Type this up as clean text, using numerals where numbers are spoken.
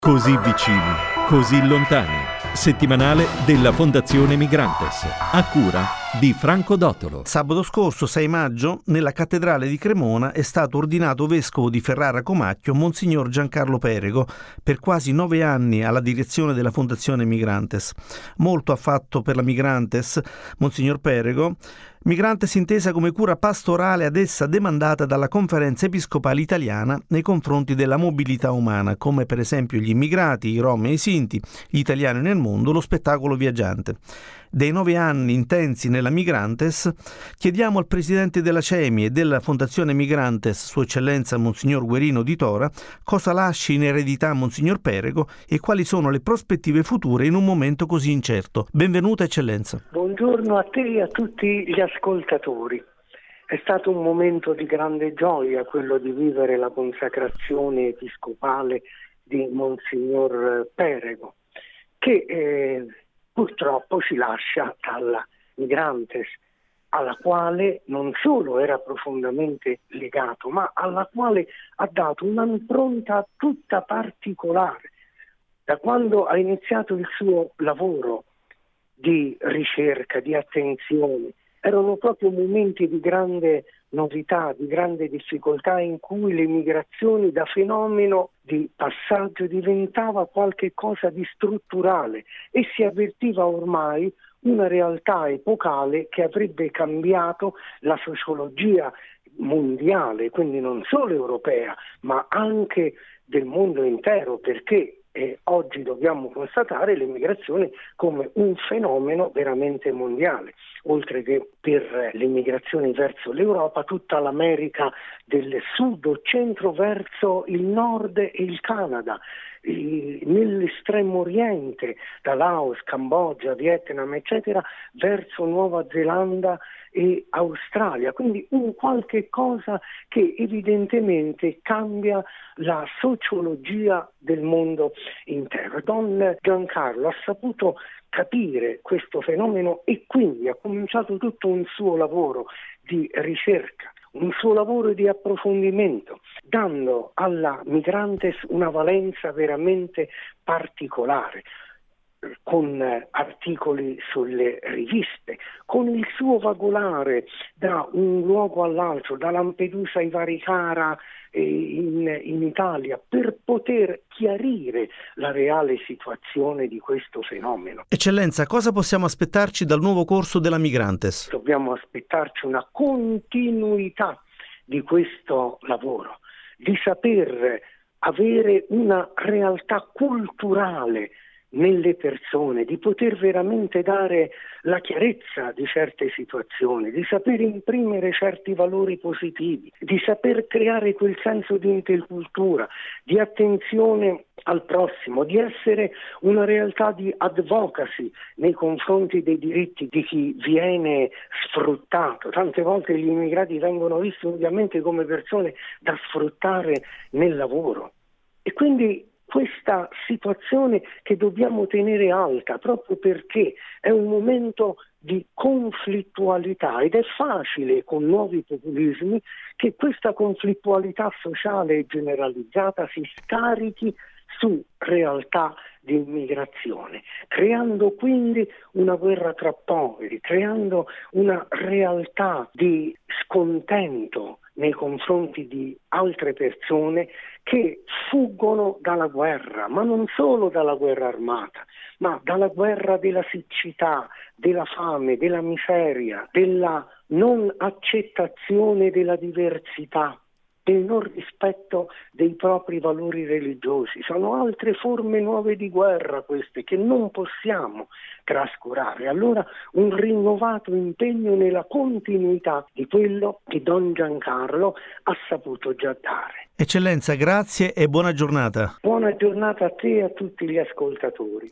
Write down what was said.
Così vicini, così lontani. Settimanale della Fondazione Migrantes, a cura di Franco Dottolo. Sabato scorso, 6 maggio, nella cattedrale di Cremona è stato ordinato vescovo di Ferrara Comacchio Monsignor Giancarlo Perego, per quasi 9 anni alla direzione della Fondazione Migrantes. Molto ha fatto per la Migrantes Monsignor Perego, Migrantes intesa come cura pastorale ad essa demandata dalla Conferenza Episcopale Italiana nei confronti della mobilità umana, come per esempio gli immigrati, i rom e i sinti, gli italiani nel mondo, lo spettacolo viaggiante. Dei 9 anni intensi nella Migrantes, chiediamo al presidente della CEMI e della Fondazione Migrantes, Sua Eccellenza Monsignor Guerino di Tora, cosa lasci in eredità Monsignor Perego e quali sono le prospettive future in un momento così incerto. Benvenuta Eccellenza. Buongiorno a te e a tutti gli ascoltatori. È stato un momento di grande gioia quello di vivere la consacrazione episcopale di Monsignor Perego, che purtroppo ci lascia dalla Migrantes, alla quale non solo era profondamente legato, ma alla quale ha dato un'impronta tutta particolare. Da quando ha iniziato il suo lavoro di ricerca, di attenzione, erano proprio momenti di grande novità, di grande difficoltà, in cui l'emigrazione da fenomeno di passaggio diventava qualche cosa di strutturale e si avvertiva ormai una realtà epocale che avrebbe cambiato la sociologia mondiale, quindi non solo europea, ma anche del mondo intero, perché oggi dobbiamo constatare l'immigrazione come un fenomeno veramente mondiale, oltre che per l'immigrazione verso l'Europa, tutta l'America del Sud o centro verso il Nord e il Canada, nell'estremo oriente, da Laos, Cambogia, Vietnam, eccetera, verso Nuova Zelanda e Australia, quindi un qualche cosa che evidentemente cambia la sociologia del mondo intero. Don Giancarlo ha saputo capire questo fenomeno e quindi ha cominciato tutto un suo lavoro di ricerca, un suo lavoro di approfondimento, dando alla Migrantes una valenza veramente particolare, con articoli sulle riviste, con il suo vagolare da un luogo all'altro, da Lampedusa ai Varicara in Italia, per poter chiarire la reale situazione di questo fenomeno. Eccellenza, cosa possiamo aspettarci dal nuovo corso della Migrantes? Dobbiamo aspettarci una continuità di questo lavoro, di saper avere una realtà culturale nelle persone, di poter veramente dare la chiarezza di certe situazioni, di saper imprimere certi valori positivi, di saper creare quel senso di intercultura, di attenzione al prossimo, di essere una realtà di advocacy nei confronti dei diritti di chi viene sfruttato. Tante volte gli immigrati vengono visti ovviamente come persone da sfruttare nel lavoro e quindi questa situazione che dobbiamo tenere alta proprio perché è un momento di conflittualità ed è facile con nuovi populismi che questa conflittualità sociale generalizzata si scarichi su realtà di immigrazione, creando quindi una guerra tra poveri, creando una realtà di scontento nei confronti di altre persone che fuggono dalla guerra, ma non solo dalla guerra armata, ma dalla guerra della siccità, della fame, della miseria, della non accettazione della diversità, del non rispetto dei propri valori religiosi. Sono altre forme nuove di guerra queste che non possiamo trascurare. Allora un rinnovato impegno nella continuità di quello che Don Giancarlo ha saputo già dare. Eccellenza, grazie e buona giornata. Buona giornata a te e a tutti gli ascoltatori.